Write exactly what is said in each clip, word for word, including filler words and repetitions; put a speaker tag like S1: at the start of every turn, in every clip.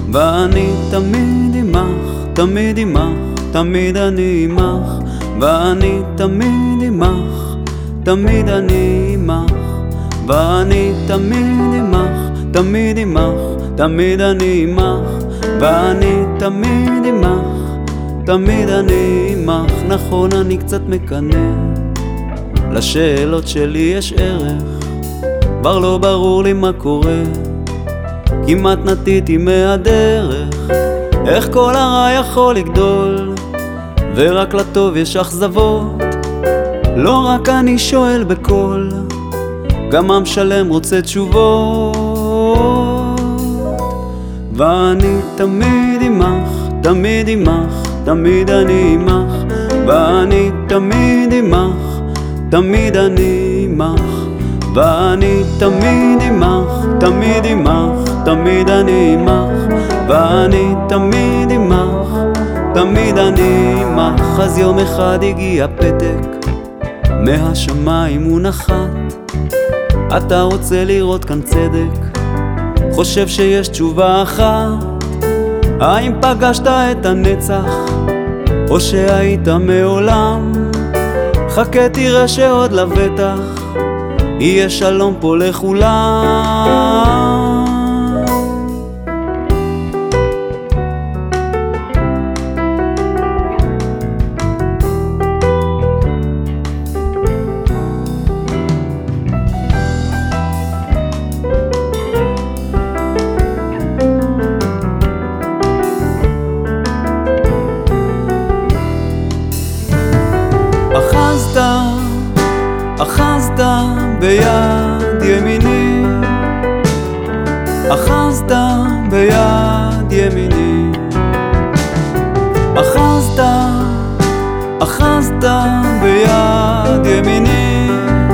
S1: ואני תמיד עמך, תמיד עמך, תמיד אני עמך, ואני תמיד עמך, תמיד אני עמך, ואני תמיד עמך, תמיד עמך, תמיד אני עמך, ואני תמיד עמך, תמיד אני עמך. נכון, אני קצת מקנא, לשאלות שלי יש ערך, כבר לא ברור לי מה קורה, כמעט נתיתי מהדרך. איך כל הרע יכול לגדול, ורק לטוב יש אכזבות? לא רק אני שואל בקול, גם עם שלם רוצה תשובות. ואני תמיד עמך, תמיד עמך, תמיד אני עמך, ואני תמיד עמך, תמיד אני עמך, ואני תמיד עמך, תמיד עמך, תמיד אני עמך, ואני תמיד עמך, תמיד אני עמך. אז יום אחד הגיע פתק מהשמיים הוא נחת, אתה רוצה לראות כאן צדק, חושב שיש תשובה אחת. האם פגשת את הנצח, או שהיית מעולם? חכה תראה שעוד לבטח יהיה שלום פה לכולם. אחזת, אחזת ביד ימיני, אחזת ביד ימיני, אחזת, אחזת ביד ימיני,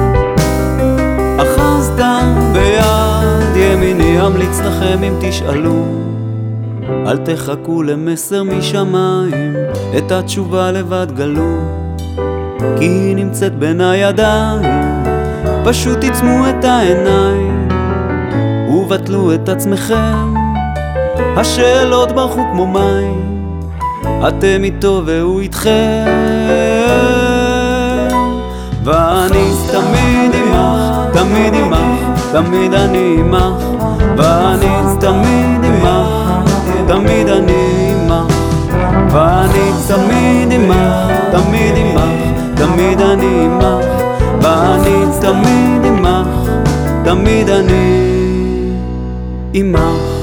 S1: אחזת ביד ימיני. אמליץ לכם אם תשאלו, אל תחכו למסר משמיים, את התשובה לבד גלו, כי היא נמצאת בין הידיים. פשוט תצמו את העיניים ובטלו את עצמכם, השאלות ברחו כמו מים, אתם איתו והוא איתכם. ואני תמיד עמך, תמיד עמך, תמיד אני עמך, ואני תמיד עמך, תמיד אני עמך, ואני תמיד עמך, תמיד עמך, תמיד אני עמך, ואני תמיד עמך, תמיד אני עמך.